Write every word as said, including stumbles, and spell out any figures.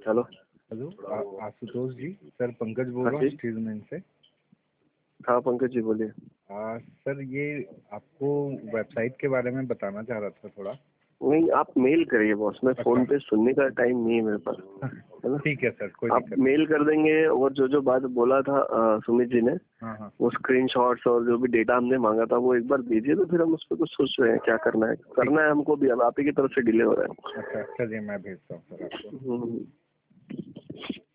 Hello hello आ- Ashutosh ji, sir Pankaj बोल हाँ रहा हूँ जी स्टीलमैन से। हाँ पंकज जी बोलिए। आ, सर ये आपको वेबसाइट के बारे में बताना चाह रहा था थोड़ा। नहीं आप मेल करिए बॉस, मैं फोन अच्छा पे सुनने का टाइम नहीं है मेरे पास, है ना। ठीक है सर, कोई आप दिक्कत नहीं। मेल कर देंगे और जो जो बात बोला था अ, सुमित जी ने, हाँ हाँ वो स्क्रीनशॉट्स और जो भी डेटा हमने मांगा था वो एक बार दीजिए, तो फिर हम उस पर कुछ सोच रहे हैं क्या करना है। करना है हमको भी, अब आप ही की तरफ से डिले हो रहा है। अच्छा, चलिए मैं भेजता हूँ सर आपको। हम्म।